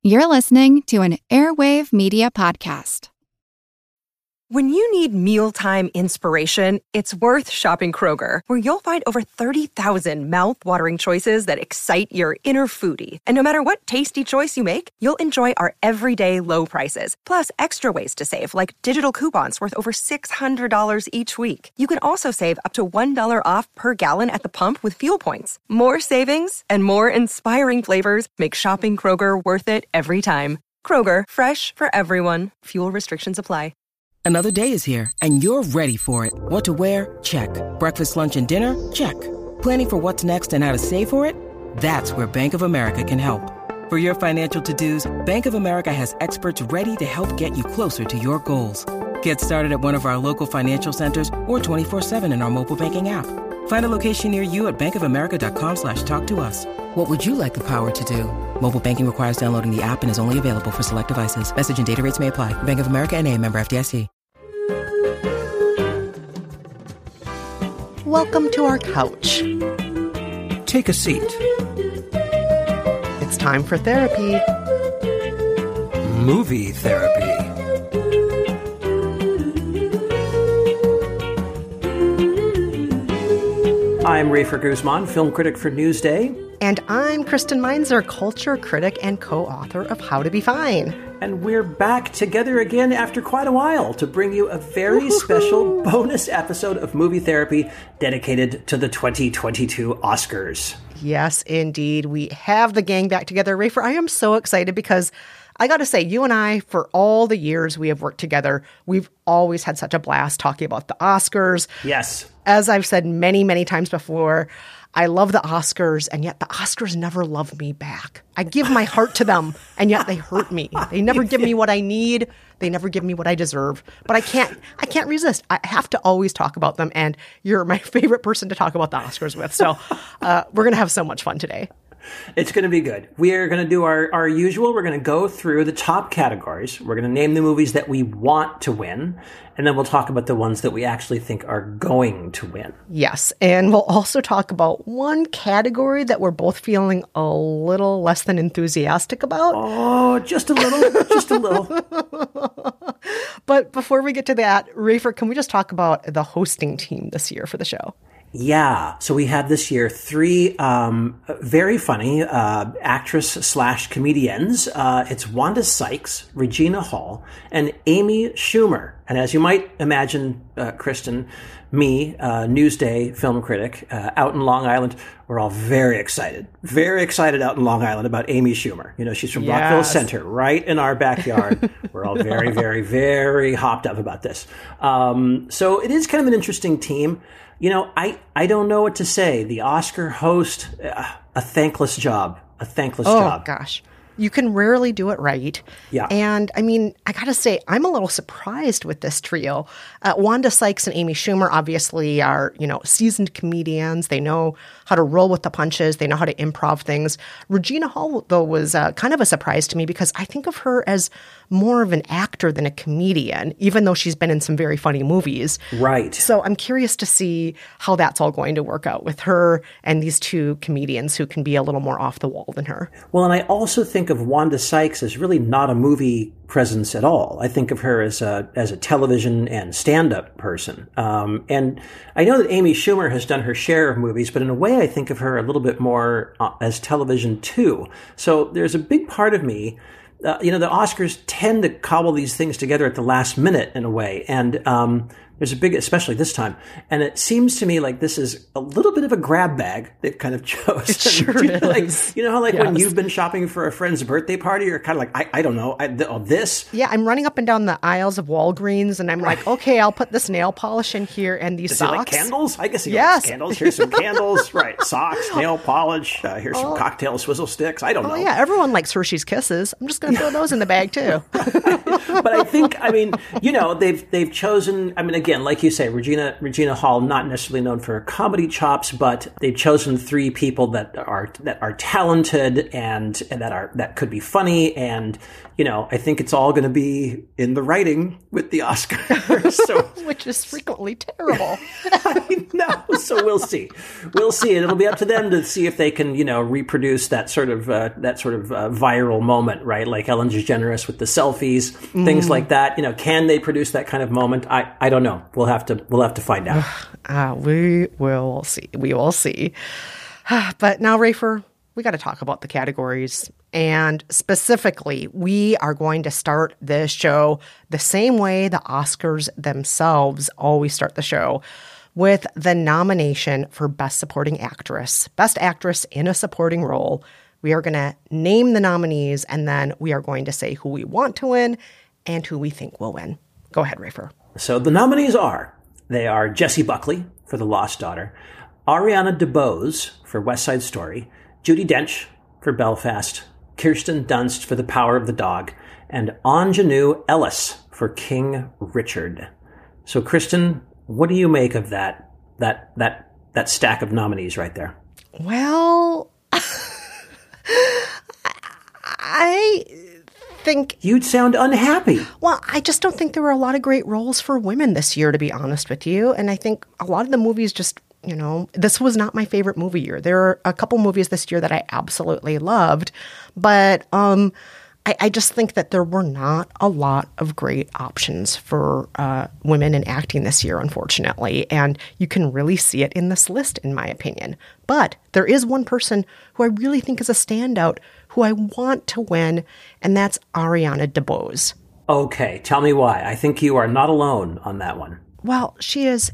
You're listening to an Airwave Media Podcast. When you need mealtime inspiration, it's worth shopping Kroger, where you'll find over 30,000 mouth-watering choices that excite your inner foodie. And no matter what tasty choice you make, you'll enjoy our everyday low prices, plus extra ways to save, like digital coupons worth over $600 each week. You can also save up to $1 off per gallon at the pump with fuel points. More savings and more inspiring flavors make shopping Kroger worth it every time. Kroger, fresh for everyone. Fuel restrictions apply. Another day is here, and you're ready for it. What to wear? Check. Breakfast, lunch, and dinner? Check. Planning for what's next and how to save for it? That's where Bank of America can help. For your financial to-dos, Bank of America has experts ready to help get you closer to your goals. Get started at one of our local financial centers or 24/7 in our mobile banking app. Find a location near you at bankofamerica.com/talktous. What would you like the power to do? Mobile banking requires downloading the app and is only available for select devices. Message and data rates may apply. Bank of America N.A., member FDIC. Welcome to our couch. Take a seat. It's time for therapy. Movie therapy. I'm Rafer Guzman, film critic for Newsday. And I'm Kristen Meinzer, culture critic and co-author of How to Be Fine. And we're back together again after quite a while to bring you a very special bonus episode of Movie Therapy dedicated to the 2022 Oscars. Yes, indeed. We have the gang back together. Rafer, I am so excited because I got to say, you and I, for all the years we have worked together, we've always had such a blast talking about the Oscars. Yes. As I've said many, many times before, I love the Oscars, and yet the Oscars never love me back. I give my heart to them, and yet they hurt me. They never give me what I need. They never give me what I deserve. But I can't resist. I have to always talk about them, and you're my favorite person to talk about the Oscars with. So we're going to have so much fun today. It's going to be good. We are going to do our usual. We're going to go through the top categories. We're going to name the movies that we want to win. And then we'll talk about the ones that we actually think are going to win. Yes. And we'll also talk about one category that we're both feeling a little less than enthusiastic about. Oh, just a little. Just a little. But before we get to that, Rafer, can we just talk about the hosting team this year for the show? Yeah. So we have this year three very funny actress/comedians. It's Wanda Sykes, Regina Hall, and Amy Schumer. And as you might imagine, Kristen, me, Newsday film critic, out in Long Island, we're all very excited out in Long Island about Amy Schumer. You know, she's from Rockville Center, right in our backyard. We're all very, very, very hopped up about this. So it is kind of an interesting team. You know, I don't know what to say. The Oscar host, a thankless job. Oh, gosh. You can rarely do it right. Yeah. And I mean, I got to say, I'm a little surprised with this trio. Wanda Sykes and Amy Schumer obviously are, seasoned comedians. They know how to roll with the punches. They know how to improv things. Regina Hall, though, was kind of a surprise to me because I think of her as more of an actor than a comedian, even though she's been in some very funny movies. Right. So I'm curious to see how that's all going to work out with her and these two comedians who can be a little more off the wall than her. Well, and I also think of Wanda Sykes as really not a movie presence at all. I think of her as a television and stand-up person. And I know that Amy Schumer has done her share of movies, but in a way I think of her a little bit more as television too. So there's a big part of me, the Oscars tend to cobble these things together at the last minute in a way. And there's a big, especially this time. And it seems to me like this is a little bit of a grab bag they've kind of chosen. It sure is. You know how yes. when you've been shopping for a friend's birthday party, you're kind of like, I don't know, this? Yeah, I'm running up and down the aisles of Walgreens and I'm like, okay, I'll put this nail polish in here and these socks. He like candles? I guess he likes candles. Here's some candles. Right. Socks, nail polish. Here's some cocktail swizzle sticks. I don't know. Oh, yeah. Everyone likes Hershey's Kisses. I'm just going to throw those in the bag too. But I think, they've chosen, again, again, like you say, Regina Hall, not necessarily known for her comedy chops, but they've chosen three people that are talented and that could be funny. And, you know, I think it's all going to be in the writing with the Oscars. So, which is frequently terrible. I know. So we'll see. We'll see. And it'll be up to them to see if they can, you know, reproduce that sort of viral moment, right? Like Ellen DeGeneres with the selfies, things like that. You know, can they produce that kind of moment? I don't know. We'll have to find out. We will see. We will see. But now, Rafer, we got to talk about the categories. And specifically, we are going to start this show the same way the Oscars themselves always start the show, with the nomination for Best Supporting Actress, Best Actress in a Supporting Role. We are going to name the nominees, and then we are going to say who we want to win and who we think will win. Go ahead, Rafer. So the nominees are Jessie Buckley for The Lost Daughter, Ariana DeBose for West Side Story, Judi Dench for Belfast, Kirsten Dunst for The Power of the Dog, and Anjanou Ellis for King Richard. So, Kristen, what do you make of that stack of nominees right there? Well, I think you'd sound unhappy. Well, I just don't think there were a lot of great roles for women this year, to be honest with you. And I think a lot of the movies just, you know, this was not my favorite movie year. There are a couple movies this year that I absolutely loved, but I just think that there were not a lot of great options for women in acting this year, unfortunately. And you can really see it in this list, in my opinion. But there is one person who I really think is a standout, who I want to win, and that's Ariana DeBose. Okay, tell me why. I think you are not alone on that one. Well, she is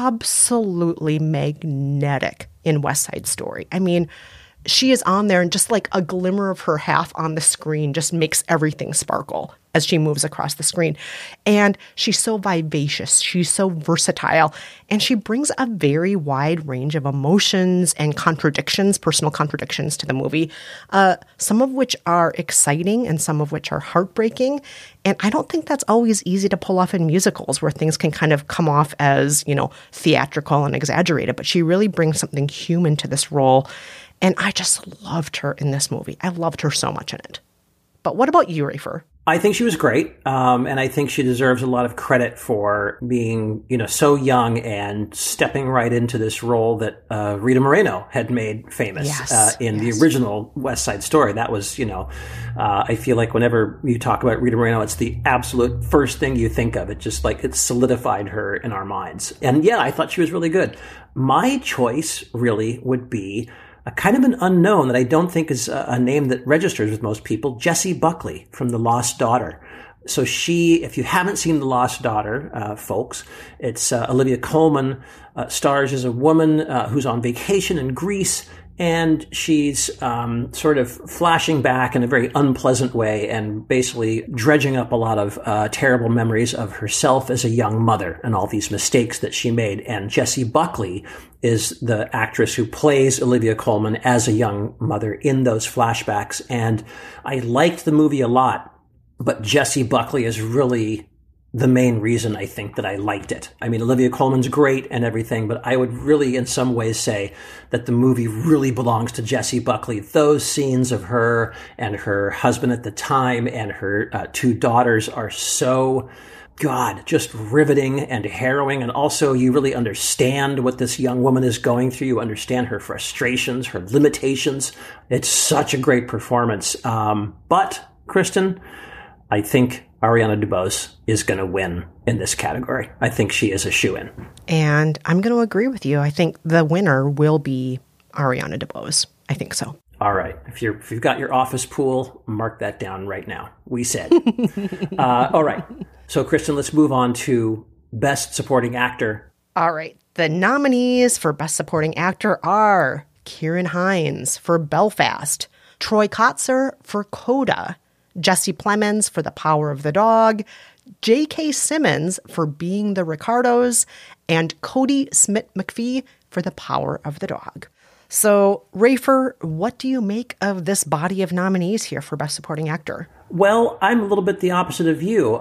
absolutely magnetic in West Side Story. I mean, she is on there, and just like a glimmer of her half on the screen just makes everything sparkle as she moves across the screen. And she's so vivacious. She's so versatile. And she brings a very wide range of emotions and contradictions, personal contradictions to the movie, some of which are exciting and some of which are heartbreaking. And I don't think that's always easy to pull off in musicals, where things can kind of come off as, you know, theatrical and exaggerated. But she really brings something human to this role. And I just loved her in this movie. I loved her so much in it. But what about you, Rafer? I think she was great, and I think she deserves a lot of credit for being, you know, so young and stepping right into this role that Rita Moreno had made famous in the original West Side Story. That was, you know, I feel like whenever you talk about Rita Moreno, it's the absolute first thing you think of. It just like it solidified her in our minds. And yeah, I thought she was really good. My choice really would be a kind of an unknown that I don't think is a name that registers with most people, Jessie Buckley from The Lost Daughter. So she, if you haven't seen The Lost Daughter, folks, it's Olivia Colman stars as a woman who's on vacation in Greece, and she's sort of flashing back in a very unpleasant way and basically dredging up a lot of terrible memories of herself as a young mother and all these mistakes that she made. And Jessie Buckley is the actress who plays Olivia Colman as a young mother in those flashbacks. And I liked the movie a lot, but Jessie Buckley is really the main reason I think that I liked it. I mean, Olivia Colman's great and everything, but I would really in some ways say that the movie really belongs to Jessie Buckley. Those scenes of her and her husband at the time and her two daughters are so, God, just riveting and harrowing. And also you really understand what this young woman is going through. You understand her frustrations, her limitations. It's such a great performance. But Kristen, I think Ariana DeBose is going to win in this category. I think she is a shoo-in. And I'm going to agree with you. I think the winner will be Ariana DeBose. I think so. All right. If you've got your office pool, mark that down right now. We said. All right. So, Kristen, let's move on to Best Supporting Actor. All right. The nominees for Best Supporting Actor are Ciarán Hinds for Belfast, Troy Kotsur for Coda, Jesse Plemons for The Power of the Dog, J.K. Simmons for Being the Ricardos, and Cody Smith-McPhee for The Power of the Dog. So, Rafer, what do you make of this body of nominees here for Best Supporting Actor? Well, I'm a little bit the opposite of you.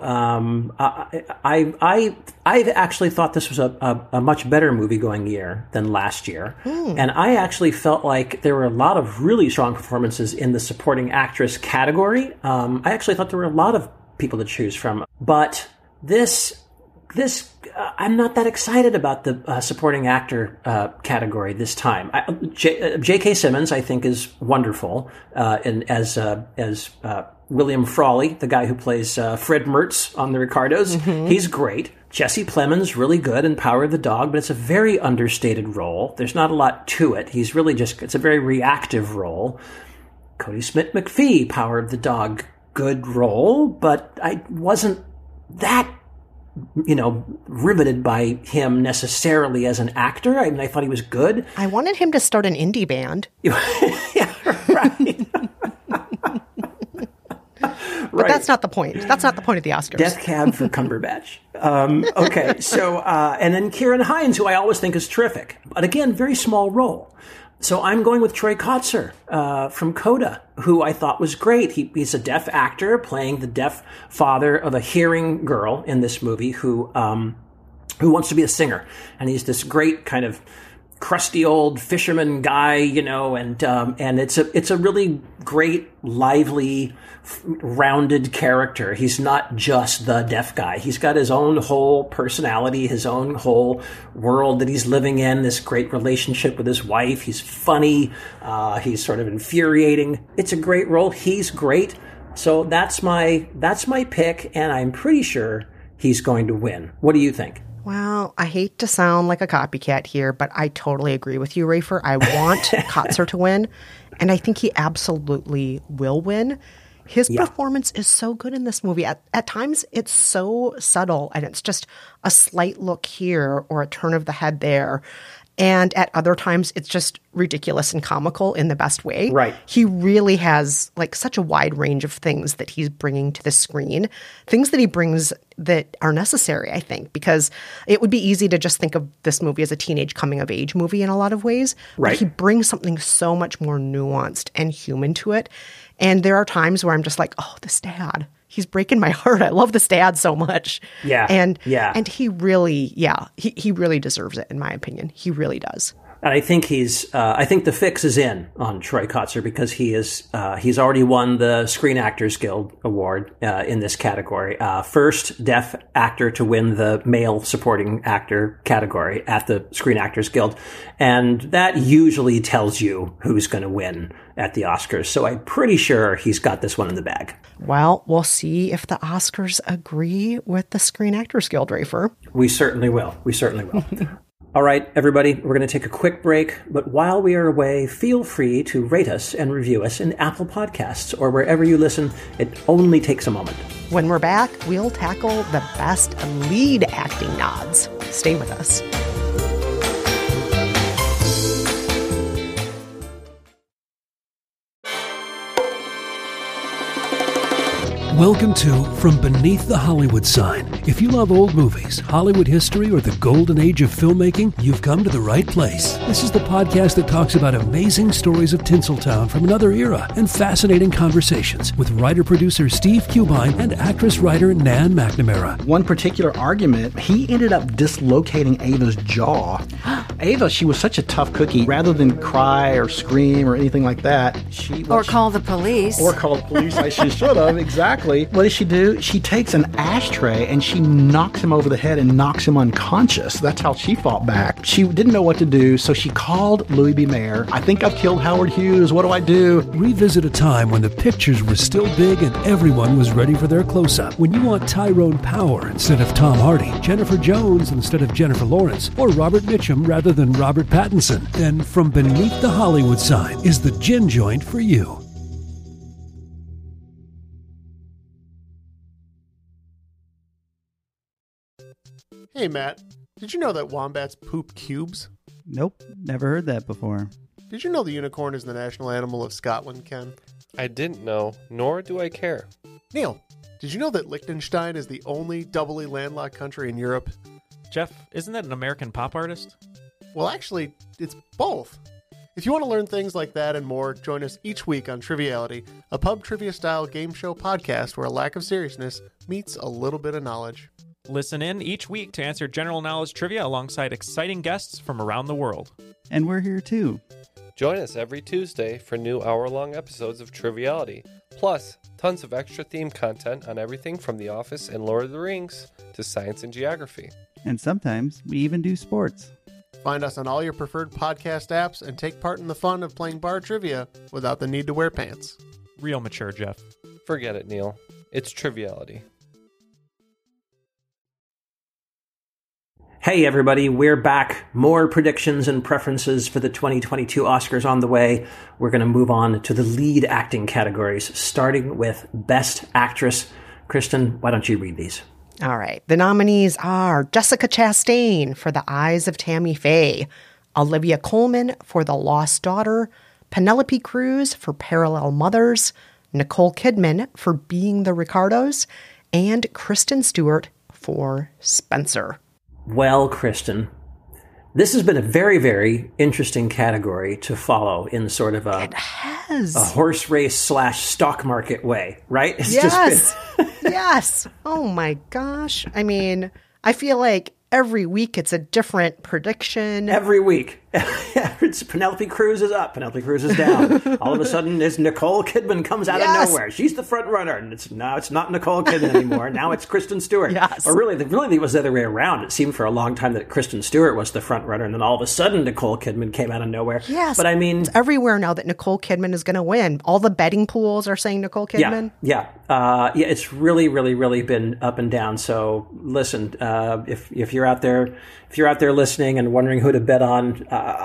I actually thought this was a much better movie-going year than last year. And I actually felt like there were a lot of really strong performances in the supporting actress category. I actually thought there were a lot of people to choose from. But this I'm not that excited about the supporting actor category this time. J.K. Simmons, I think, is wonderful as William Frawley, the guy who plays Fred Mertz on The Ricardos. He's great. Jesse Plemons, really good in Power of the Dog, but it's a very understated role. There's not a lot to it. He's really it's a very reactive role. Cody Smith-McPhee, Power of the Dog, good role, but I wasn't that riveted by him necessarily as an actor. I mean, I thought he was good. I wanted him to start an indie band. Yeah, right. But that's not the point. That's not the point of the Oscars. Death Cab for Cumberbatch. Okay, so, and then Kieran Hines, who I always think is terrific. But again, very small role. So I'm going with Troy Kotzer from Coda, who I thought was great. He's a deaf actor playing the deaf father of a hearing girl in this movie who wants to be a singer. And he's this great kind of crusty old fisherman guy, and it's a really great, lively, rounded character. He's not just the deaf guy. He's got his own whole personality, his own whole world that he's living in, this great relationship with his wife. He's funny. He's sort of infuriating. It's a great role. He's great. So that's my pick, and I'm pretty sure he's going to win. What do you think? Well, I hate to sound like a copycat here, but I totally agree with you, Rafer. I want Kotzer to win, and I think he absolutely will win. His performance is so good in this movie. At times, it's so subtle, and it's just a slight look here or a turn of the head there. And at other times, it's just ridiculous and comical in the best way. Right. He really has such a wide range of things that he's bringing to the screen, things that he brings that are necessary, I think, because it would be easy to just think of this movie as a teenage coming-of-age movie in a lot of ways. Right. But he brings something so much more nuanced and human to it. And there are times where I'm just like, oh, this dad. He's breaking my heart. I love this dad so much. Yeah. And he really, he really deserves it, in my opinion. He really does. And I think I think the fix is in on Troy Kotzer because he's already won the Screen Actors Guild Award in this category. First deaf actor to win the male supporting actor category at the Screen Actors Guild. And that usually tells you who's going to win at the Oscars. So I'm pretty sure he's got this one in the bag. Well, we'll see if the Oscars agree with the Screen Actors Guild, Rafer. We certainly will. All right, everybody, we're going to take a quick break, but while we are away, feel free to rate us and review us in Apple Podcasts or wherever you listen. It only takes a moment. When we're back, we'll tackle the best lead acting nods. Stay with us. Welcome to From Beneath the Hollywood Sign. If you love old movies, Hollywood history, or the golden age of filmmaking, you've come to the right place. This is the podcast that talks about amazing stories of Tinseltown from another era and fascinating conversations with writer-producer Steve Cubine and actress-writer Nan McNamara. One particular argument, he ended up dislocating Ava's jaw. Ava, she was such a tough cookie. Rather than cry or scream or anything like that, Or call the police. Like she should have, exactly. What does she do? She takes an ashtray and she knocks him over the head and knocks him unconscious. That's how she fought back. She didn't know what to do, so she called Louis B. Mayer. I think I've killed Howard Hughes. What do I do? Revisit a time when the pictures were still big and everyone was ready for their close-up. When you want Tyrone Power instead of Tom Hardy, Jennifer Jones instead of Jennifer Lawrence, or Robert Mitchum rather than Robert Pattinson, then From Beneath the Hollywood Sign is the gin joint for you. Hey, Matt, did you know that wombats poop cubes? Nope, never heard that before. Did you know the unicorn is the national animal of Scotland, Ken? I didn't know, nor do I care. Neil, did you know that Liechtenstein is the only doubly landlocked country in Europe? Jeff, isn't that an American pop artist? Well, actually, it's both. If you want to learn things like that and more, join us each week on Triviality, a pub trivia-style game show podcast where a lack of seriousness meets a little bit of knowledge. Listen in each week to answer general knowledge trivia alongside exciting guests from around the world. And we're here too. Join us every Tuesday for new hour-long episodes of Triviality, plus tons of extra theme content on everything from The Office and Lord of the Rings to science and geography. And sometimes we even do sports. Find us on all your preferred podcast apps and take part in the fun of playing bar trivia without the need to wear pants. Real mature, Jeff. Forget it, Neil. It's Triviality. Hey everybody, we're back. More predictions and preferences for the 2022 Oscars on the way. We're going to move on to the lead acting categories, starting with Best Actress. Kristen, why don't you read these? All right. The nominees are Jessica Chastain for The Eyes of Tammy Faye, Olivia Colman for The Lost Daughter, Penelope Cruz for Parallel Mothers, Nicole Kidman for Being the Ricardos, and Kristen Stewart for Spencer. Well, Kristen, this has been a very, very interesting category to follow in sort of a horse race / stock market way, right? It's yes. Yes. Oh my gosh. I mean, I feel like every week it's a different prediction. Every week. It's Penelope Cruz is up, Penelope Cruz is down. All of a sudden, this Nicole Kidman comes out of nowhere. She's the front runner, and it's not Nicole Kidman anymore. Now it's Kristen Stewart. Yes. Or really, it was the other way around. It seemed for a long time that Kristen Stewart was the front runner, and then all of a sudden, Nicole Kidman came out of nowhere. Yes. But I mean, it's everywhere now that Nicole Kidman is going to win. All the betting pools are saying Nicole Kidman. Yeah. It's really, really, really been up and down. So listen, if you're out there listening and wondering who to bet on,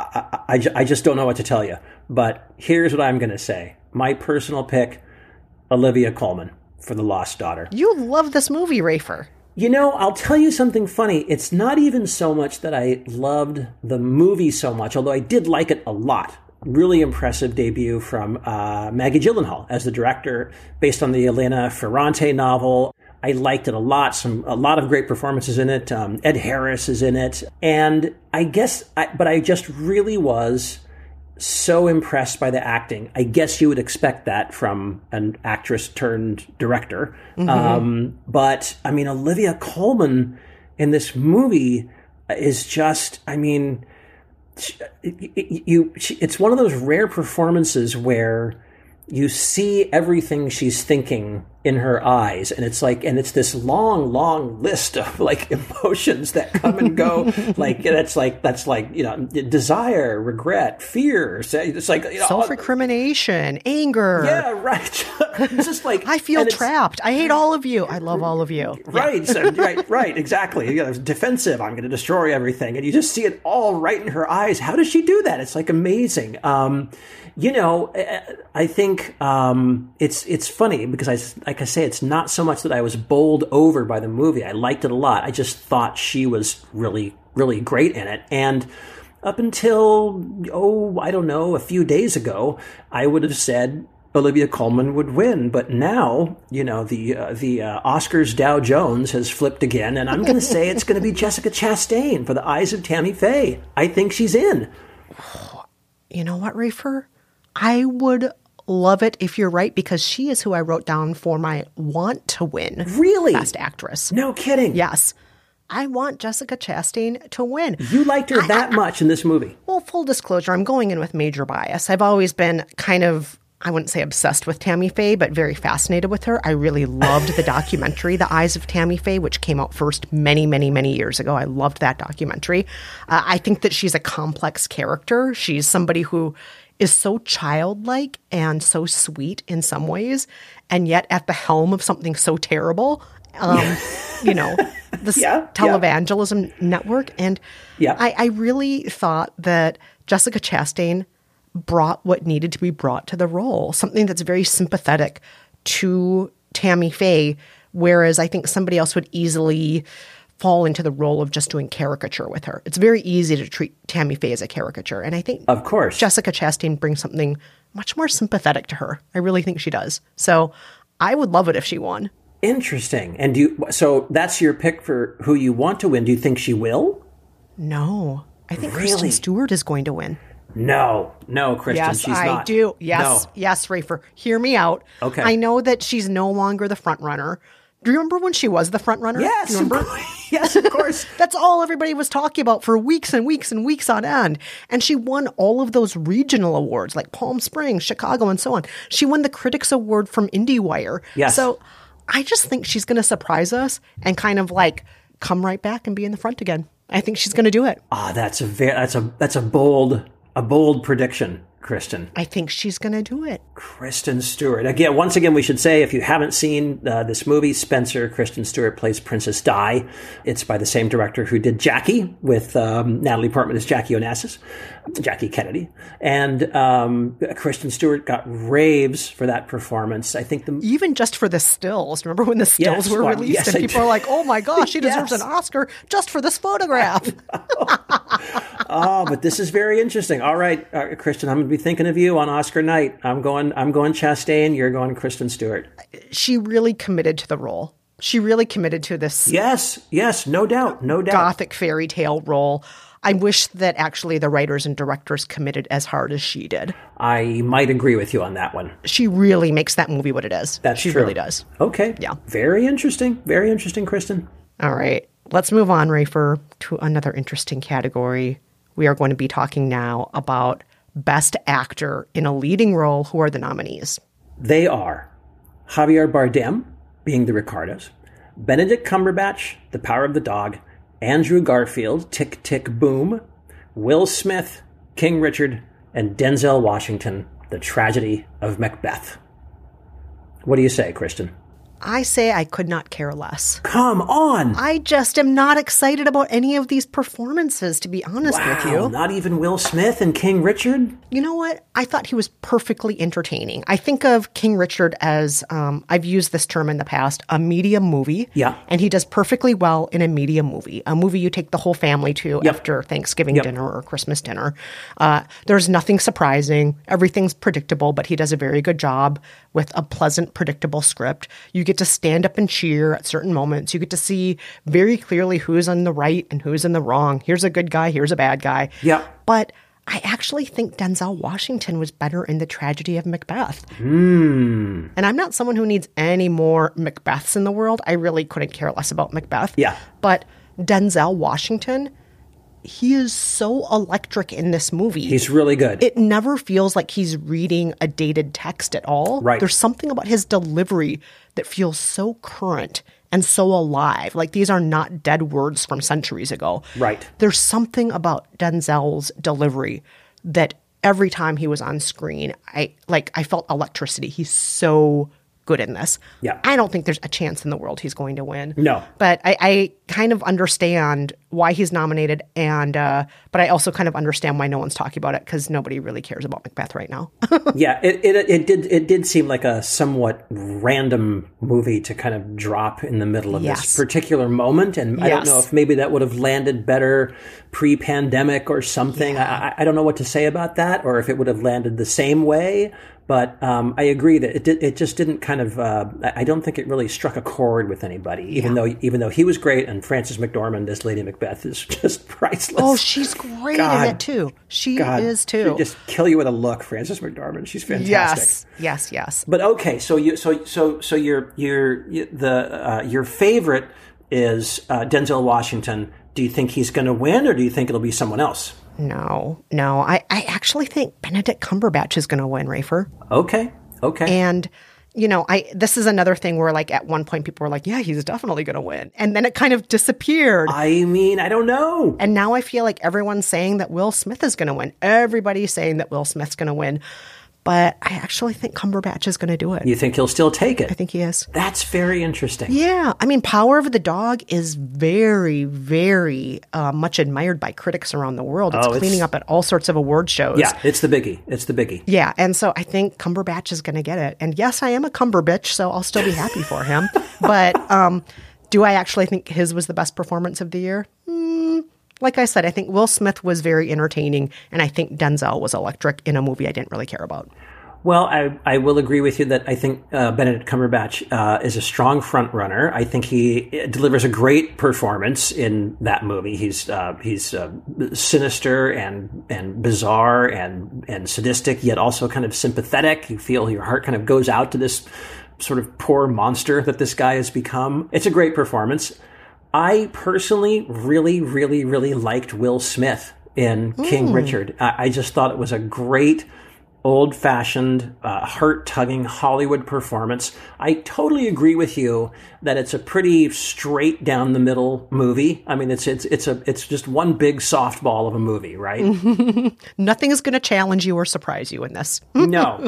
I just don't know what to tell you. But here's what I'm going to say. My personal pick, Olivia Colman for The Lost Daughter. You love this movie, Rafer. You know, I'll tell you something funny. It's not even so much that I loved the movie so much, although I did like it a lot. Really impressive debut from Maggie Gyllenhaal as the director, based on the Elena Ferrante novel. I liked it a lot. A lot of great performances in it. Ed Harris is in it. And I just really was so impressed by the acting. I guess you would expect that from an actress turned director. Mm-hmm. But I mean, Olivia Colman in this movie is just, I mean, it's one of those rare performances where you see everything she's thinking in her eyes, and it's this long list of like emotions that come and go. that's like desire, regret, fear. It's like self-recrimination, anger. Yeah, right. It's just like I feel trapped. I hate all of you. I love all of you. Right. Yeah. So, right. Exactly. Defensive. I'm going to destroy everything, and you just see it all right in her eyes. How does she do that? It's like amazing. I think it's funny because like I say, it's not so much that I was bowled over by the movie. I liked it a lot. I just thought she was really, really great in it. And up until, I don't know, a few days ago, I would have said Olivia Colman would win. But now, the Oscars Dow Jones has flipped again, and I'm going to say it's going to be Jessica Chastain for The Eyes of Tammy Faye. I think she's in. You know what, Rafer? I would love it if you're right, because she is who I wrote down for my want to win. Really? Best Actress. No kidding. Yes. I want Jessica Chastain to win. You liked her that much in this movie? Well, full disclosure, I'm going in with major bias. I've always been kind of, I wouldn't say obsessed with Tammy Faye, but very fascinated with her. I really loved the documentary, The Eyes of Tammy Faye, which came out first many, many, many years ago. I loved that documentary. I think that she's a complex character. She's somebody who is so childlike and so sweet in some ways, and yet at the helm of something so terrible, this televangelism network. And I really thought that Jessica Chastain brought what needed to be brought to the role, something that's very sympathetic to Tammy Faye, whereas I think somebody else would easily fall into the role of just doing caricature with her. It's very easy to treat Tammy Faye as a caricature. And I think, of course, Jessica Chastain brings something much more sympathetic to her. I really think she does. So I would love it if she won. Interesting. And so that's your pick for who you want to win. Do you think she will? No. I think Kristen Stewart is going to win. No, Kristen, yes, she's not. I do. Yes, No. yes, Rafer. Hear me out. Okay. I know that she's no longer the front runner. Do you remember when she was the front runner? Yes, Do you remember? Yes, of course. That's all everybody was talking about for weeks and weeks and weeks on end. And she won all of those regional awards like Palm Springs, Chicago, and so on. She won the Critics Award from IndieWire. Yes. So I just think she's going to surprise us and kind of like come right back and be in the front again. I think she's going to do it. That's a bold prediction, Kristen. I think she's going to do it. Kristen Stewart. Once again, we should say, if you haven't seen this movie, Spencer, Kristen Stewart plays Princess Di. It's by the same director who did Jackie with Natalie Portman as Jackie Onassis, Jackie Kennedy. And Kristen Stewart got raves for that performance. I think even just for the stills. Remember when the stills were released? Yes, and people are like, oh my gosh, she deserves Yes. an Oscar just for this photograph. Oh, but this is very interesting. All right, Kristen, I'm going to be thinking of you on Oscar night. I'm going Chastain. You're going Kristen Stewart. She really committed to the role. She really committed to this. Yes, no doubt. Gothic fairy tale role. I wish that actually the writers and directors committed as hard as she did. I might agree with you on that one. She really makes that movie what it is. She true. really does. Okay. Yeah. Very interesting, Kristen. All right. Let's move on, Rafer, to another interesting category. We are going to be talking now about Best Actor in a Leading Role. Who are the nominees? They are Javier Bardem, being the Ricardos, Benedict Cumberbatch, The Power of the Dog, Andrew Garfield, Tick, Tick, Boom, Will Smith, King Richard, and Denzel Washington, The Tragedy of Macbeth. What do you say, Kristen? I say I could not care less. Come on! I just am not excited about any of these performances, to be honest with you. Not even Will Smith and King Richard? You know what? I thought he was perfectly entertaining. I think of King Richard as, I've used this term in the past, a medium movie. Yeah. And he does perfectly well in a medium movie, a movie you take the whole family to after Thanksgiving dinner or Christmas dinner. There's nothing surprising. Everything's predictable, but he does a very good job with a pleasant, predictable script. You get to stand up and cheer at certain moments. You get to see very clearly who's on the right and who's in the wrong. Here's a good guy, here's a bad guy. Yeah. But I actually think Denzel Washington was better in The Tragedy of Macbeth. And I'm not someone who needs any more Macbeths in the world. I really couldn't care less about Macbeth. Yeah. But Denzel Washington, he is so electric in this movie. He's really good. It never feels like he's reading a dated text at all. Right. There's something about his delivery that feels so current and so alive. Like these are not dead words from centuries ago. Right. There's something about Denzel's delivery that every time he was on screen, I felt electricity. He's so good in this. Yeah. I don't think there's a chance in the world he's going to win. No. But I kind of understand why he's nominated, and but I also kind of understand why no one's talking about it, because nobody really cares about Macbeth right now. Yeah, it did seem like a somewhat random movie to kind of drop in the middle of this particular moment, and I don't know if maybe that would have landed better pre-pandemic or something. Yeah. I don't know what to say about that, or if it would have landed the same way. But I agree that it just didn't kind of. I don't think it really struck a chord with anybody. Even though he was great, and Frances McDormand as Lady Macbeth is just priceless. Oh, she's great in it too. She is too. She'd just kill you with a look, Frances McDormand. She's fantastic. Yes. But okay, so your favorite is Denzel Washington. Do you think he's going to win, or do you think it'll be someone else? No. I actually think Benedict Cumberbatch is going to win, Rafer. Okay. And, this is another thing where, like, at one point people were like, yeah, he's definitely going to win. And then it kind of disappeared. I mean, I don't know. And now I feel like everyone's saying that Will Smith is going to win. Everybody's saying that Will Smith's going to win. But I actually think Cumberbatch is going to do it. You think he'll still take it? I think he is. That's very interesting. Yeah. I mean, Power of the Dog is very, very much admired by critics around the world. It's cleaning up at all sorts of award shows. Yeah, it's the biggie. Yeah. And so I think Cumberbatch is going to get it. And yes, I am a Cumberbitch, so I'll still be happy for him. But do I actually think his was the best performance of the year? Like I said, I think Will Smith was very entertaining, and I think Denzel was electric in a movie I didn't really care about. Well, I will agree with you that I think Benedict Cumberbatch is a strong front runner. I think he delivers a great performance in that movie. He's sinister and bizarre and sadistic, yet also kind of sympathetic. You feel your heart kind of goes out to this sort of poor monster that this guy has become. It's a great performance. I personally really, really, really liked Will Smith in King Richard. I just thought it was a great, old-fashioned, heart-tugging Hollywood performance. I totally agree with you that it's a pretty straight-down-the-middle movie. I mean, it's just one big softball of a movie, right? Nothing is going to challenge you or surprise you in this. No.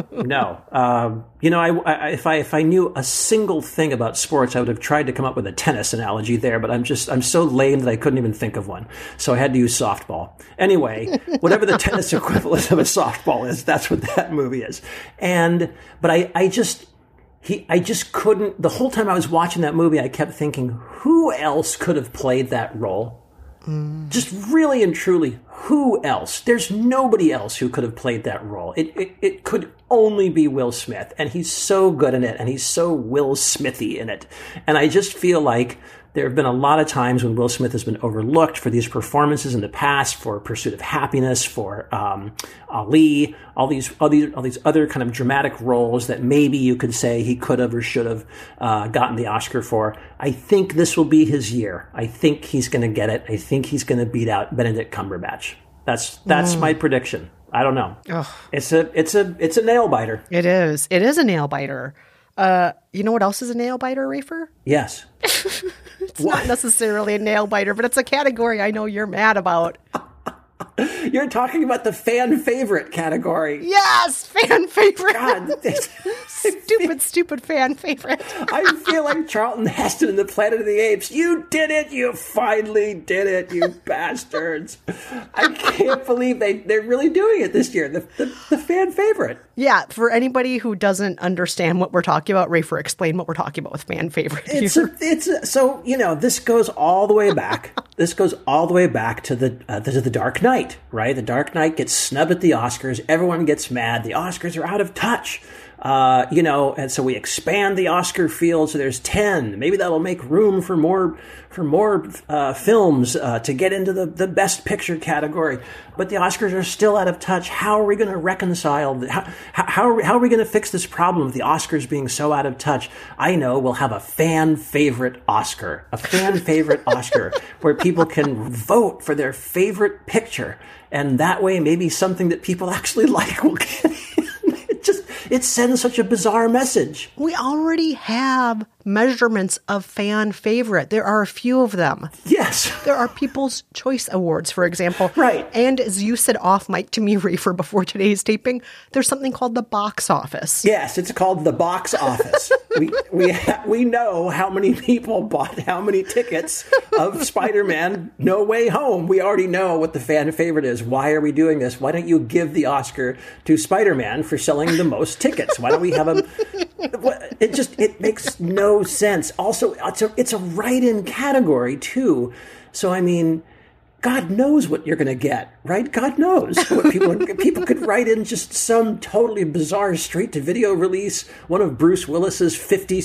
If I knew a single thing about sports, I would have tried to come up with a tennis analogy there, but I'm so lame that I couldn't even think of one. So I had to use softball. Anyway, whatever the tennis equivalent of a softball is, that's what that movie is. But I just couldn't, the whole time I was watching that movie, I kept thinking, who else could have played that role? Just really and truly, who else? There's nobody else who could have played that role. It could only be Will Smith, and he's so good in it, and he's so Will Smithy in it. And I just feel like there have been a lot of times when Will Smith has been overlooked for these performances in the past, for Pursuit of Happiness, for Ali, all these other kind of dramatic roles that maybe you could say he could have or should have gotten the Oscar for. I think this will be his year. I think he's going to get it. I think he's going to beat out Benedict Cumberbatch. That's my prediction. I don't know. Ugh. It's a nail biter. It is. It is a nail biter. You know what else is a nail biter, Rafer? Yes. It's not necessarily a nail biter, but it's a category I know you're mad about. You're talking about the fan favorite category. Yes, fan favorite. God, stupid fan favorite. I feel like Charlton Heston in the Planet of the Apes. You did it. You finally did it, you bastards. I can't believe they're really doing it this year. The fan favorite. Yeah, for anybody who doesn't understand what we're talking about, Rafer, explain what we're talking about with fan favorite. So this goes all the way back. This goes all the way back to the Dark Knight, right? The Dark Knight gets snubbed at the Oscars. Everyone gets mad. The Oscars are out of touch. And so we expand the Oscar field, so there's 10. Maybe that'll make room for more films to get into the Best Picture category. But the Oscars are still out of touch. How are we going to reconcile? How are we going to fix this problem of the Oscars being so out of touch? I know we'll have a fan favorite Oscar, where people can vote for their favorite picture, and that way maybe something that people actually like will get in. It sends such a bizarre message. We already have measurements of fan favorite. There are a few of them. Yes. There are People's Choice Awards, for example. Right. And as you said off mic to me, Rafer, before today's taping, there's something called the box office. Yes, it's called the box office. we know how many people bought how many tickets of Spider-Man No Way Home. We already know what the fan favorite is. Why are we doing this? Why don't you give the Oscar to Spider-Man for selling the most tickets? Why don't we have it makes no sense. Also, it's a write-in category too. So I mean, God knows what you're going to get, right? God knows what people could write in just some totally bizarre straight-to-video release, one of Bruce Willis's 50,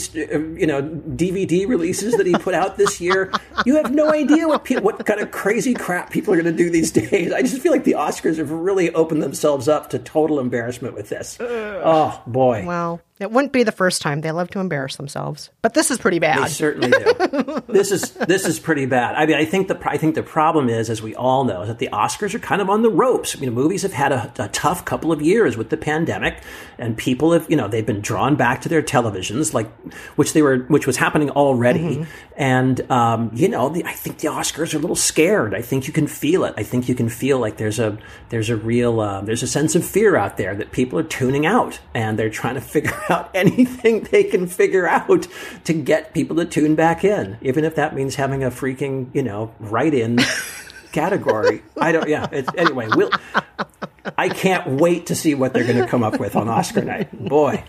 DVD releases that he put out this year. You have no idea what kind of crazy crap people are going to do these days. I just feel like the Oscars have really opened themselves up to total embarrassment with this. Oh boy! Well, it wouldn't be the first time. They love to embarrass themselves, but this is pretty bad. They certainly do. This is pretty bad. I mean, I think the problem is, as we all know, is that the Oscars are kind of on the ropes. Movies have had a tough couple of years with the pandemic, and people have, they've been drawn back to their televisions, which was happening already. Mm-hmm. And I think the Oscars are a little scared. I think you can feel it. I think you can feel like there's a sense of fear out there that people are tuning out, and they're trying to figure out anything they can figure out to get people to tune back in, even if that means having a freaking, write-in category. Anyway, I can't wait to see what they're going to come up with on Oscar night. Boy.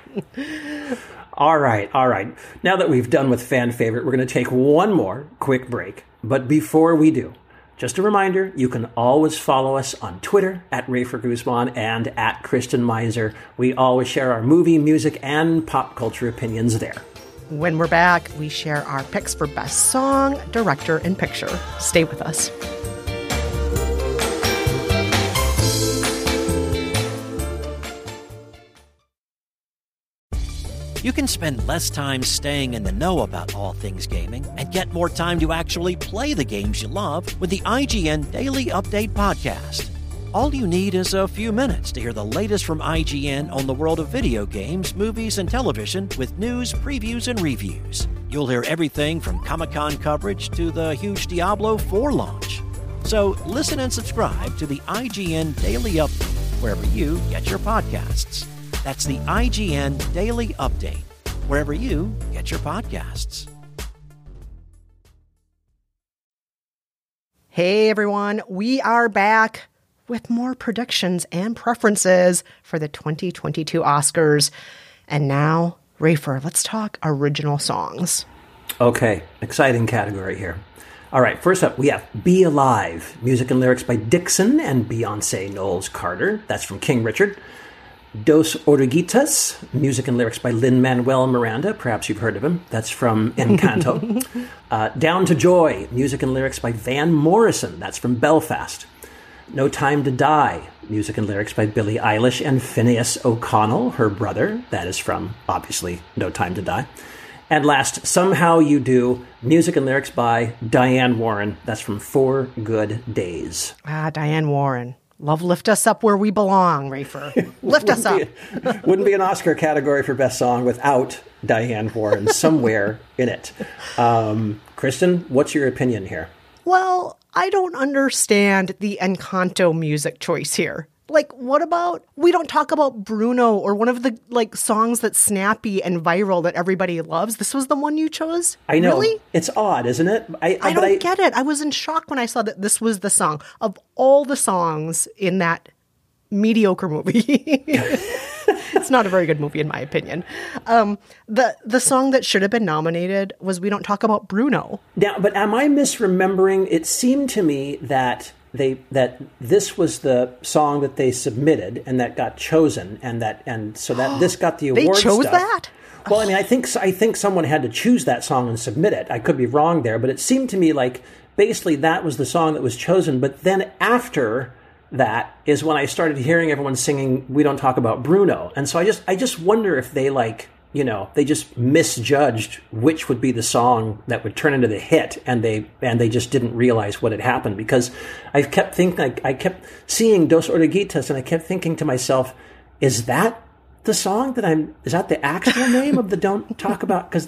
All right. Now that we've done with fan favorite, we're going to take one more quick break. But before we do, just a reminder, you can always follow us on Twitter at Rafer Guzman and at Kristen Meiser. We always share our movie, music, and pop culture opinions there. When we're back, we share our picks for best song, director, and picture. Stay with us. You can spend less time staying in the know about all things gaming and get more time to actually play the games you love with the IGN Daily Update podcast. All you need is a few minutes to hear the latest from IGN on the world of video games, movies, and television with news, previews, and reviews. You'll hear everything from Comic-Con coverage to the huge Diablo 4 launch. So listen and subscribe to the IGN Daily Update wherever you get your podcasts. That's the IGN Daily Update, wherever you get your podcasts. Hey everyone, we are back with more predictions and preferences for the 2022 Oscars. And now, Rafer, let's talk original songs. Okay, exciting category here. All right, first up, we have Be Alive, music and lyrics by Dixon and Beyonce Knowles Carter. That's from King Richard. Dos Oruguitas, music and lyrics by Lin-Manuel Miranda. Perhaps you've heard of him. That's from Encanto. Down to Joy, music and lyrics by Van Morrison. That's from Belfast. No Time to Die, music and lyrics by Billie Eilish and Phineas O'Connell, her brother. That is from, obviously, No Time to Die. And last, Somehow You Do, music and lyrics by Diane Warren. That's from 4 Good Days. Diane Warren. Love Lift Us Up Where We Belong, Rafer. Lift us up. Wouldn't be an Oscar category for Best Song without Diane Warren somewhere in it. Kristen, what's your opinion here? Well, I don't understand the Encanto music choice here. Like, what about, we don't talk about Bruno or one of the, like, songs that's snappy and viral that everybody loves. This was the one you chose? I know. Really? It's odd, isn't it? I don't get it. I was in shock when I saw that this was the song. Of all the songs in that mediocre movie. It's not a very good movie, in my opinion. The song that should have been nominated was We Don't Talk About Bruno. Now, but am I misremembering? It seemed to me that this was the song that they submitted and that got chosen, and so that this got the award. They chose stuff. that? Well, I mean, I think someone had to choose that song and submit it. I could be wrong there, but it seemed to me like basically that was the song that was chosen. But then after that is when I started hearing everyone singing "We Don't Talk About Bruno," and so I just wonder if they they just misjudged which would be the song that would turn into the hit, and they just didn't realize what had happened, because I kept thinking, I kept seeing Dos Oruguitas, and I kept thinking to myself, is that the song is that the actual name of the Don't Talk About? Because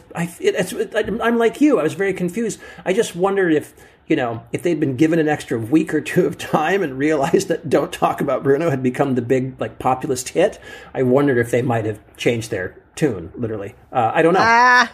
I'm like you, I was very confused. I just wondered if they'd been given an extra week or two of time and realized that Don't Talk About Bruno had become the big, populist hit. I wondered if they might have changed their tune, literally. I don't know.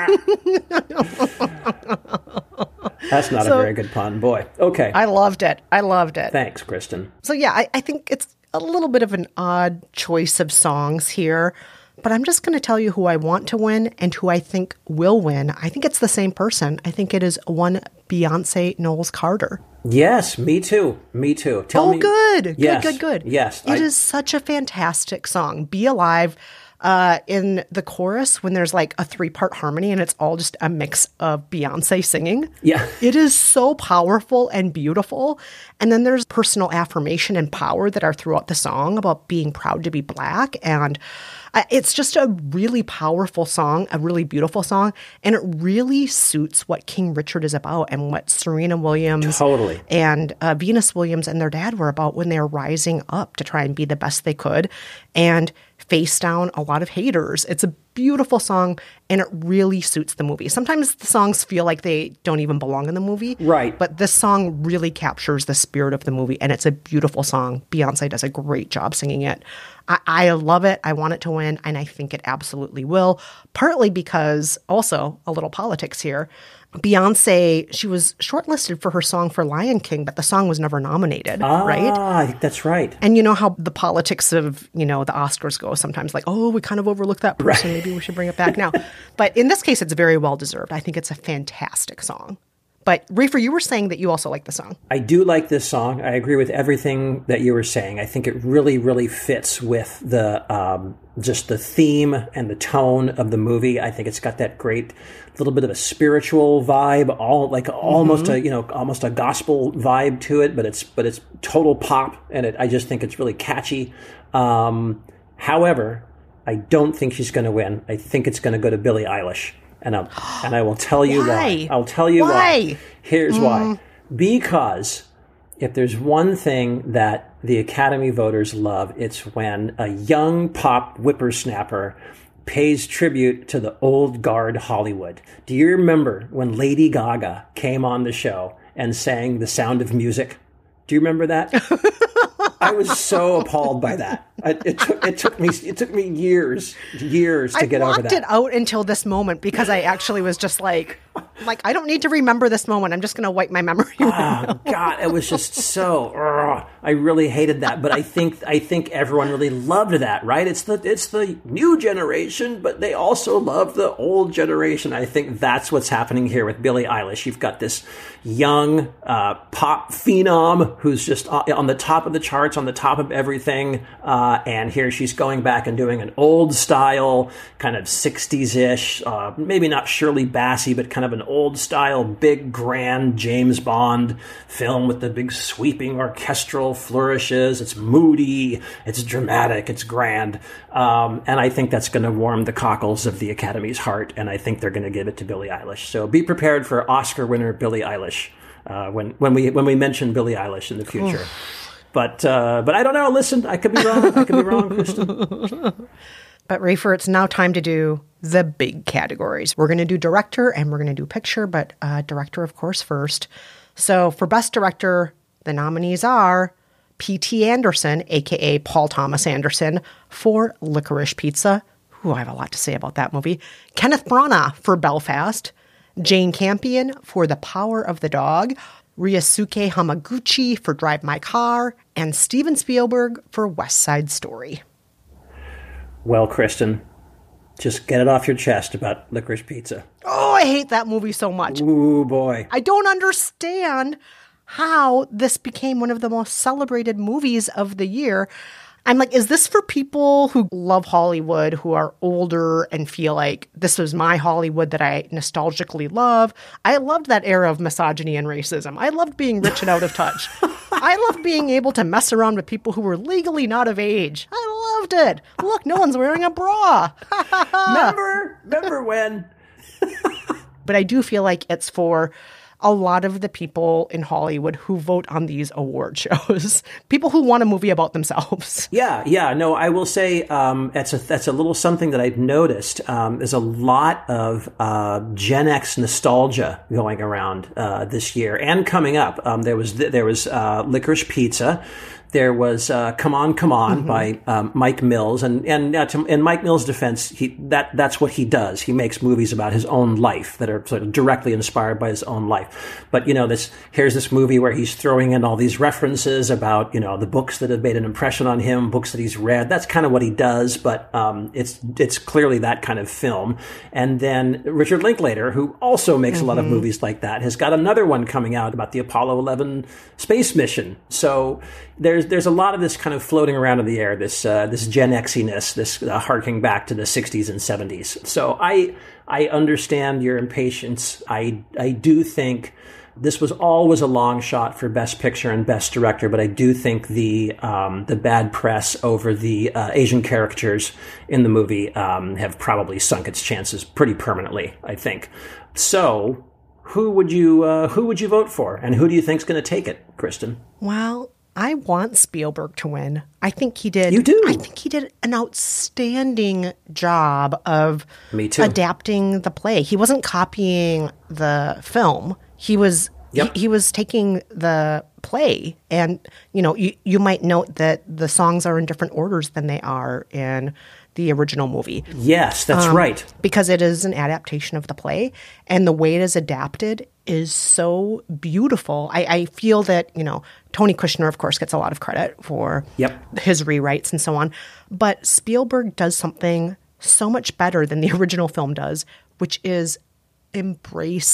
That's not a very good pun. Boy. Okay. I loved it. Thanks, Kristen. So yeah, I think it's a little bit of an odd choice of songs here, but I'm just going to tell you who I want to win and who I think will win. I think it's the same person. I think it is one Beyonce Knowles Carter. Yes, me too. Tell me. Good. Yes. Good. Yes. It is such a fantastic song. Be Alive. In the chorus, when there's like a 3-part harmony and it's all just a mix of Beyonce singing. Yeah. It is so powerful and beautiful. And then there's personal affirmation and power that are throughout the song about being proud to be Black. And it's just a really powerful song, a really beautiful song. And it really suits what King Richard is about and what Serena Williams and Venus Williams and their dad were about when they were rising up to try and be the best they could and face down a lot of haters. It's a beautiful song, and it really suits the movie. Sometimes the songs feel like they don't even belong in the movie. Right. But this song really captures the spirit of the movie, and it's a beautiful song. Beyonce does a great job singing it. I love it. I want it to win, and I think it absolutely will, partly because, also, a little politics here, Beyonce, she was shortlisted for her song for Lion King, but the song was never nominated, right? I think that's right. And you know how the politics of, the Oscars go sometimes, like, oh, we kind of overlooked that person. Right. Maybe we should bring it back now. But in this case, it's very well deserved. I think it's a fantastic song. But Reefer, you were saying that you also like the song. I do like this song. I agree with everything that you were saying. I think it really, really fits with the just the theme and the tone of the movie. I think it's got that great little bit of a spiritual vibe, almost a gospel vibe to it. But it's total pop, and I just think it's really catchy. However, I don't think she's going to win. I think it's going to go to Billie Eilish. And I will tell you why. I'll tell you why. Here's why. Because if there's one thing that the Academy voters love, it's when a young pop whippersnapper pays tribute to the old guard Hollywood. Do you remember when Lady Gaga came on the show and sang The Sound of Music? Do you remember that? I was so appalled by that. It took me years to get over that. I blocked it out until this moment because I actually was just like I don't need to remember this moment. I'm just going to wipe my memory. Oh God, it was just so. I really hated that, but I think everyone really loved that. Right? It's the new generation, but they also love the old generation. I think that's what's happening here with Billie Eilish. You've got this young pop phenom who's just on the top of the charts, on the top of everything. And here she's going back and doing an old style, kind of 60s-ish, maybe not Shirley Bassey, but kind of an old style, big, grand James Bond film with the big sweeping orchestral flourishes. It's moody, it's dramatic, it's grand. And I think that's going to warm the cockles of the Academy's heart, and I think they're going to give it to Billie Eilish. So be prepared for Oscar winner Billie Eilish when we mention Billie Eilish in the future. But I don't know. Listen, I could be wrong. Kristen. But Reefer, it's now time to do the big categories. We're going to do director and we're going to do picture, but director, of course, first. So for Best Director, the nominees are P.T. Anderson, a.k.a. Paul Thomas Anderson, for Licorice Pizza. Ooh, I have a lot to say about that movie. Kenneth Branagh for Belfast. Jane Campion for The Power of the Dog. Ryosuke Hamaguchi for Drive My Car, and Steven Spielberg for West Side Story. Well, Kristen, just get it off your chest about Licorice Pizza. Oh, I hate that movie so much. Ooh, boy. I don't understand how this became one of the most celebrated movies of the year. I'm like, is this for people who love Hollywood, who are older and feel like this was my Hollywood that I nostalgically love? I loved that era of misogyny and racism. I loved being rich and out of touch. I loved being able to mess around with people who were legally not of age. I loved it. Look, no one's wearing a bra. Remember when? But I do feel like it's for a lot of the people in Hollywood who vote on these award shows. People who want a movie about themselves. Yeah. No, I will say that's a little something that I've noticed. There's a lot of Gen X nostalgia going around this year and coming up. There was Licorice Pizza. There was Come On, Come On by Mike Mills. And in Mike Mills' defense, that's what he does. He makes movies about his own life that are sort of directly inspired by his own life. But, here's this movie where he's throwing in all these references about, the books that have made an impression on him, books that he's read. That's kind of what he does, but it's clearly that kind of film. And then Richard Linklater, who also makes a lot of movies like that, has got another one coming out about the Apollo 11 space mission. So there's a lot of this kind of floating around in the air, this Gen X-iness, this harking back to the 60s and 70s. So I understand your impatience. I do think this was always a long shot for Best Picture and Best Director, but I do think the bad press over the Asian characters in the movie have probably sunk its chances pretty permanently, I think. So who would you vote for, and who do you think's going to take it, Kristen? Well, I want Spielberg to win. I think he did. You do? I think he did an outstanding job of adapting the play. He wasn't copying the film. He was he was taking the play, and you might note that the songs are in different orders than they are in the original movie. Yes, that's right. Because it is an adaptation of the play, and the way it is adapted is so beautiful. I feel that, Tony Kushner, of course, gets a lot of credit for his rewrites and so on, but Spielberg does something so much better than the original film does, which is embrace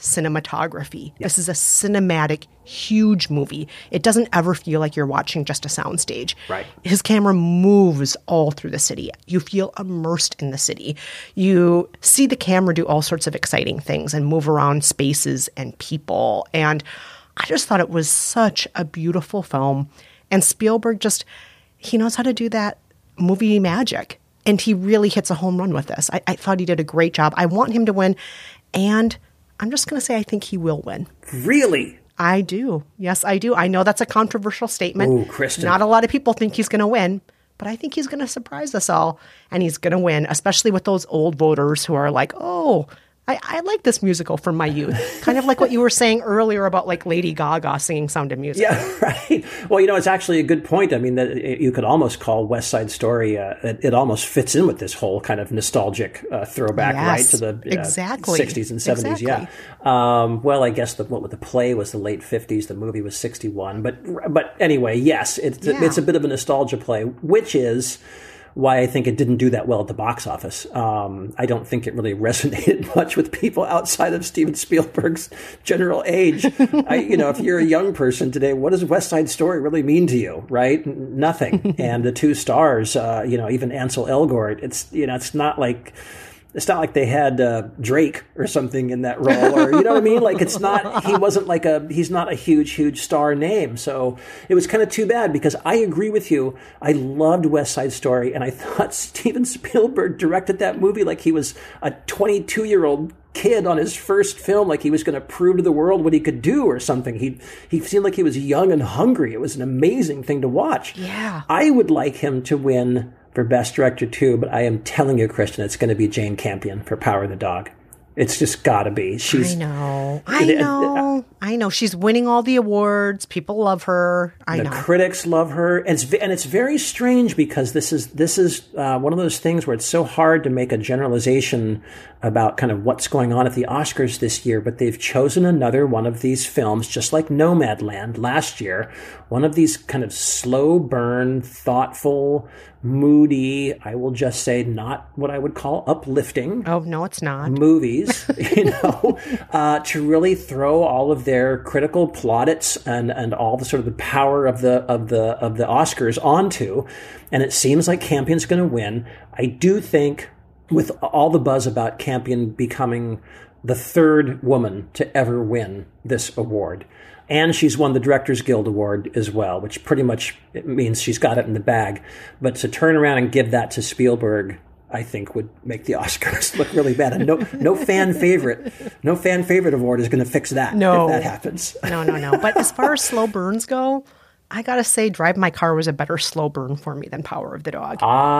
cinematography. This is a cinematic, huge movie. It doesn't ever feel like you're watching just a soundstage. Right. His camera moves all through the city. You feel immersed in the city. You see the camera do all sorts of exciting things and move around spaces and people. And I just thought it was such a beautiful film. And Spielberg he knows how to do that movie magic. And he really hits a home run with this. I thought he did a great job. I want him to win. And I'm just going to say I think he will win. Really? I do. Yes, I do. I know that's a controversial statement. Ooh, Kristen. Not a lot of people think he's going to win, but I think he's going to surprise us all. And he's going to win, especially with those old voters who are like, oh, I like this musical from my youth. Kind of like what you were saying earlier about like Lady Gaga singing Sound of Music. Yeah, right. Well, it's actually a good point. I mean, that you could almost call West Side Story, it almost fits in with this whole kind of nostalgic throwback, right, to the 60s and 70s. Exactly. Yeah. Well, I guess the play was the late 50s. The movie was 61. But anyway, yes, it's a bit of a nostalgia play, which is why I think it didn't do that well at the box office. I don't think it really resonated much with people outside of Steven Spielberg's general age. If you're a young person today, what does West Side Story really mean to you, right? Nothing. And the two stars, even Ansel Elgort, it's not like they had Drake or something in that role, or you know what I mean? Like he's not a huge star name. So it was kind of too bad, because I agree with you. I loved West Side Story, and I thought Steven Spielberg directed that movie like he was a 22-year-old kid on his first film, like he was going to prove to the world what he could do or something. He seemed like he was young and hungry. It was an amazing thing to watch. Yeah. I would like him to win for Best Director too, but I am telling you, Kristen, it's going to be Jane Campion for Power of the Dog. It's just got to be. I know. She's winning all the awards. People love her. The critics love her, and it's very strange, because this is one of those things where it's so hard to make a generalization about kind of what's going on at the Oscars this year. But they've chosen another one of these films, just like Nomadland last year, one of these kind of slow burn, thoughtful, moody, I will just say not what I would call uplifting. Oh, no, it's not. Movies, to really throw all of their critical plaudits and all the sort of the power of the Oscars onto. And it seems like Campion's going to win. I do think, with all the buzz about Campion becoming the third woman to ever win this award, and she's won the Directors Guild Award as well, which pretty much means she's got it in the bag. But to turn around and give that to Spielberg, I think would make the Oscars look really bad. And no fan favorite award is going to fix that if that happens. No. But as far as slow burns go, I got to say Drive My Car was a better slow burn for me than Power of the Dog.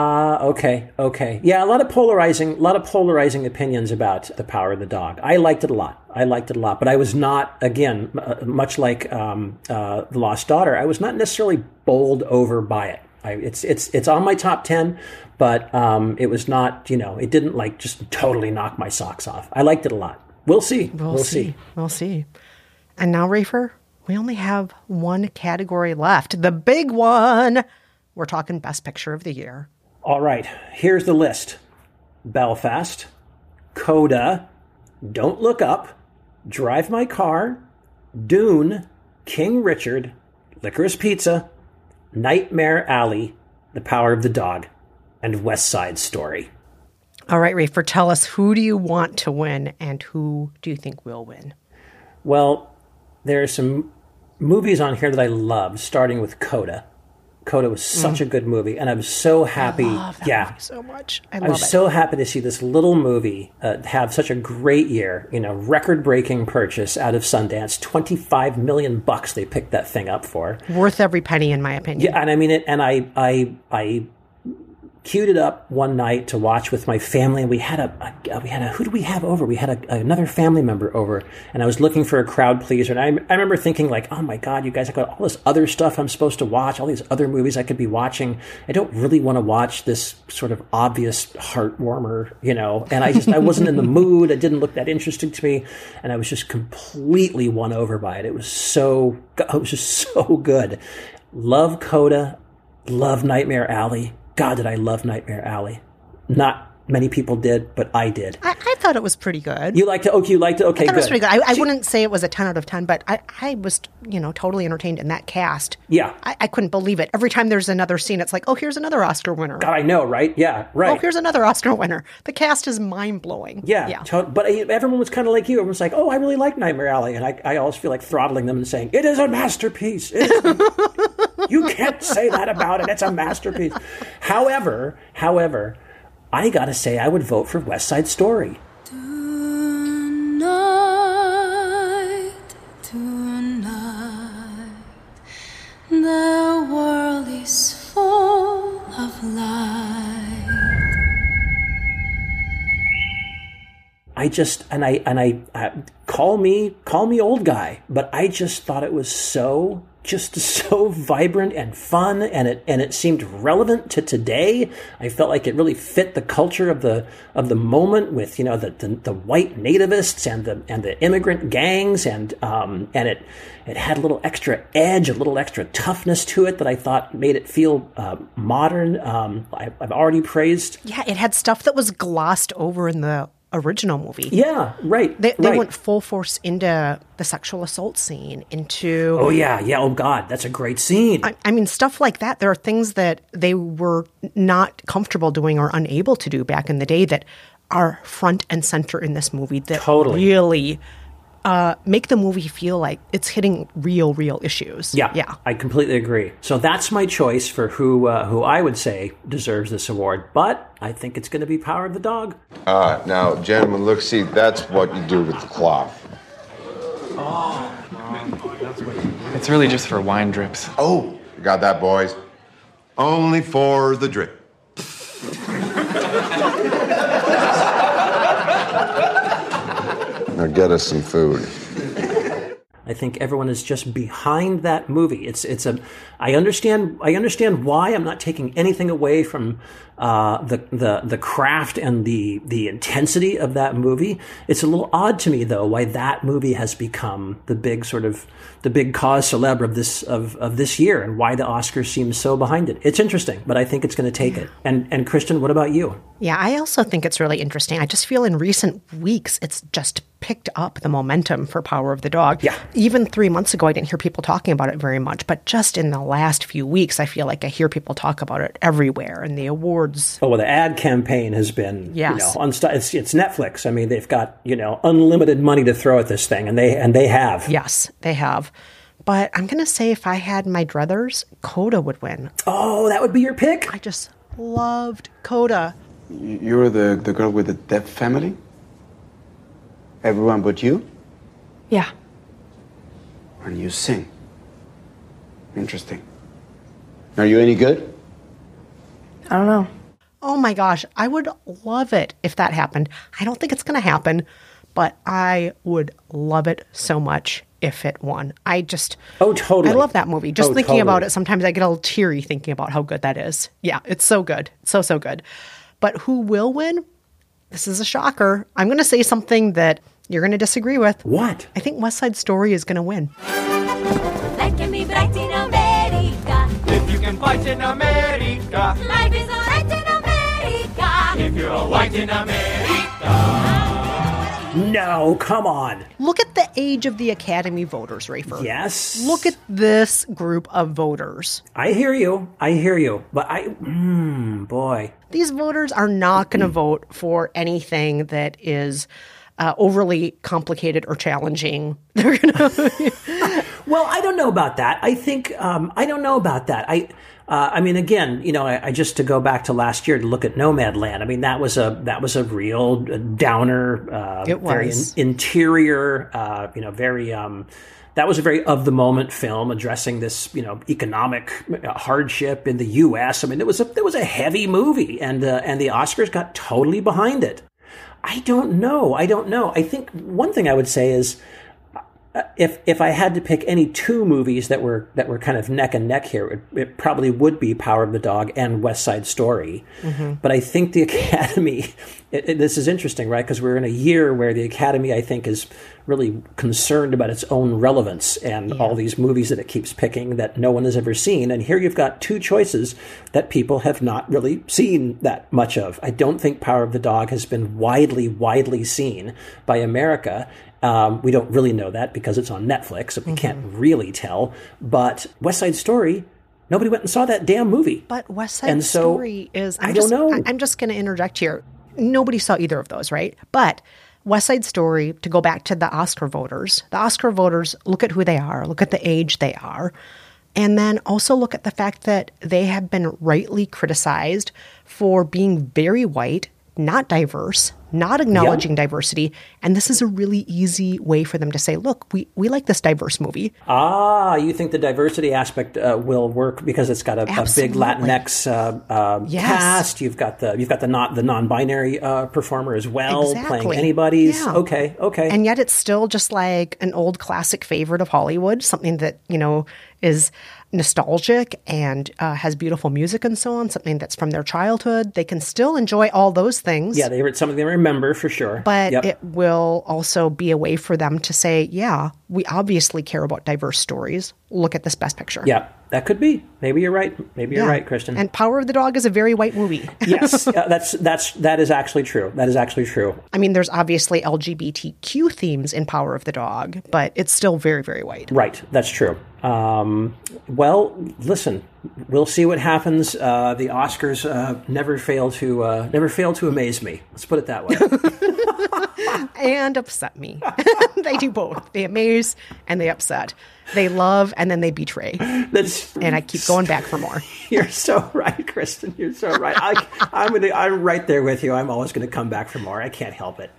Okay. Yeah, a lot of polarizing opinions about The Power of the Dog. I liked it a lot. But I was not, again, much like The Lost Daughter, I was not necessarily bowled over by it. It's on my top 10, but it was not, it didn't like just totally knock my socks off. I liked it a lot. We'll see. We'll see. And now, Rafer, we only have one category left. The big one. We're talking Best Picture of the Year. All right. Here's the list. Belfast, Coda, Don't Look Up, Drive My Car, Dune, King Richard, Licorice Pizza, Nightmare Alley, The Power of the Dog, and West Side Story. All right, Rafer, tell us, who do you want to win and who do you think will win? Well, there are some movies on here that I love, starting with Coda. Coda was such a good movie, and I was so happy. I love that movie so much. I was so happy to see this little movie have such a great year. Record-breaking purchase out of Sundance. $25 million they picked that thing up for. Worth every penny, in my opinion. Yeah, and I mean it. And I queued it up one night to watch with my family, and we had who did we have over? We had another family member over, and I was looking for a crowd pleaser, and I remember thinking like, oh my God, you guys, I got all this other stuff I'm supposed to watch, all these other movies I could be watching. I don't really want to watch this sort of obvious heart warmer, and I wasn't in the mood. It didn't look that interesting to me, and I was just completely won over by it. It was just so good. Love Coda, love Nightmare Alley. God, did I love Nightmare Alley. Not many people did, but I did. I thought it was pretty good. You liked it? Okay, you liked it? Okay, I thought good. it was pretty good. I wouldn't say it was a 10 out of 10, but I was, totally entertained in that cast. Yeah. I couldn't believe it. Every time there's another scene, it's like, oh, here's another Oscar winner. God, I know, right? Yeah, right. Oh, here's another Oscar winner. The cast is mind-blowing. Yeah. But everyone was kind of like you. Everyone was like, oh, I really like Nightmare Alley. And I always feel like throttling them and saying, it is a masterpiece. You can't say that about it. It's a masterpiece. However, I got to say I would vote for West Side Story. Tonight, the world is full of light. I call me old guy, but I just thought it was so vibrant and fun, and it seemed relevant to today. I felt like it really fit the culture of the moment with the white nativists and the immigrant gangs, and it had a little extra edge, a little extra toughness to it that I thought made it feel modern. I've already praised. Yeah, it had stuff that was glossed over in the original movie. Yeah, right. They went full force into the sexual assault scene, into... Oh, yeah. Oh, God, that's a great scene. I mean, stuff like that. There are things that they were not comfortable doing or unable to do back in the day that are front and center in this movie that really make the movie feel like it's hitting real issues. Yeah, I completely agree. So that's my choice for who I would say deserves this award, but I think it's going to be Power of the Dog. Now, gentlemen, look, see, that's what you do with the cloth. It's really just for wine drips. Oh, you got that, boys? Only for the drip. Now get us some food. I think everyone is just behind that movie. I understand why. I'm not taking anything away from the craft and the intensity of that movie. It's a little odd to me, though, why that movie has become the big cause célèbre of this year, and why the Oscars seem so behind it. It's interesting, but I think it's going to take it. And Kristen, what about you? Yeah, I also think it's really interesting. I just feel in recent weeks it's just picked up the momentum for Power of the Dog. Yeah. Even 3 months ago, I didn't hear people talking about it very much, but just in the last few weeks, I feel like I hear people talk about it everywhere, and the awards. Oh, well, the ad campaign has been, yes. It's Netflix. I mean, they've got, unlimited money to throw at this thing, and they have. Yes, they have. But I'm going to say if I had my druthers, Coda would win. Oh, that would be your pick? I just loved Coda. You're the girl with the deaf family? Everyone but you? Yeah. And you sing. Interesting. Are you any good? I don't know. Oh my gosh, I would love it if that happened. I don't think it's going to happen, but I would love it so much if it won. Oh, totally. I love that movie. Just thinking about it, sometimes I get a little teary thinking about how good that is. Yeah, it's so good. So good. But who will win? This is a shocker. I'm going to say something that you're going to disagree with. What? I think West Side Story is going to win. Life can be bright in America. If you can fight in America. Life is alright in America. If you're a white in America. No, come on. Look at the age of the Academy voters, Rafer. Yes. Look at this group of voters. I hear you. But boy. These voters are not going to vote for anything that is overly complicated or challenging. They're going to... Well, I don't know about that. I think, I don't know about that. I mean, again, I just to go back to last year to look at Nomadland. I mean, that was a real downer, it was. Very interior, very, that was a very of the moment film addressing this, economic hardship in the U.S. I mean, it was a heavy movie, and the Oscars got totally behind it. I don't know. I think one thing I would say is, if I had to pick any two movies that were kind of neck and neck here, it probably would be Power of the Dog and West Side Story. Mm-hmm. But I think the Academy, this is interesting, right? Because we're in a year where the Academy, I think, is really concerned about its own relevance and all these movies that it keeps picking that no one has ever seen. And here you've got two choices that people have not really seen that much of. I don't think Power of the Dog has been widely seen by America. We don't really know that because it's on Netflix, so we can't really tell. But West Side Story, nobody went and saw that damn movie. But West Side Story is... I don't know. I'm just going to interject here. Nobody saw either of those, right? But West Side Story, to go back to the Oscar voters look at who they are, look at the age they are, and then also look at the fact that they have been rightly criticized for being very white, not diverse, not acknowledging diversity. And this is a really easy way for them to say, look, we like this diverse movie. You think the diversity aspect will work because it's got a big Latinx cast. You've got the non-binary performer as well, playing anybody's. Yeah. Okay. And yet it's still just like an old classic favorite of Hollywood, something that, is nostalgic and has beautiful music and so on, something that's from their childhood. They can still enjoy all those things. Yeah, it's something they remember for sure. But it will also be a way for them to say, yeah, we obviously care about diverse stories. Look at this Best Picture. Yeah, that could be. Maybe you're right. You're right, Kristen. And Power of the Dog is a very white movie. Yes, that is actually true. That is actually true. I mean, there's obviously LGBTQ themes in Power of the Dog, but it's still very, very white. Right, that's true. Well, listen, we'll see what happens. The Oscars never fail to amaze me. Let's put it that way. And upset me. They do both. They amaze and they upset. They love and then they betray. And I keep going back for more. You're so right, Kristen. You're so right. I'm right there with you. I'm always going to come back for more. I can't help it.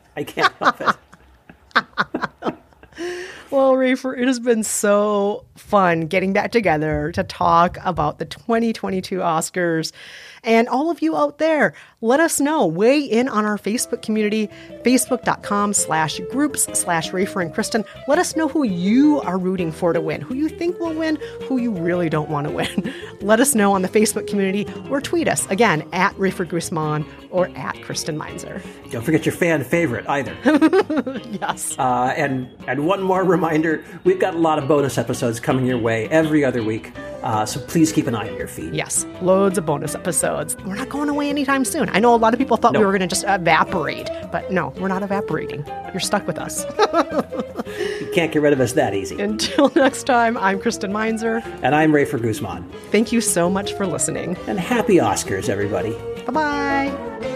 Well, Rafer, it has been so fun getting back together to talk about the 2022 Oscars. And all of you out there, let us know. Weigh in on our Facebook community, facebook.com/groups/Rafer and Kristen. Let us know who you are rooting for to win, who you think will win, who you really don't want to win. Let us know on the Facebook community or tweet us, again, at Rafer Guzman or at Kristen Meinzer. Don't forget your fan favorite either. Yes. And one more reminder, we've got a lot of bonus episodes coming your way every other week. So please keep an eye on your feed. Yes, loads of bonus episodes. We're not going away anytime soon. I know a lot of people thought we were going to just evaporate, but no, we're not evaporating. You're stuck with us. You can't get rid of us that easy. Until next time, I'm Kristen Meinzer. And I'm Rafer Guzman. Thank you so much for listening. And happy Oscars, everybody. Bye-bye.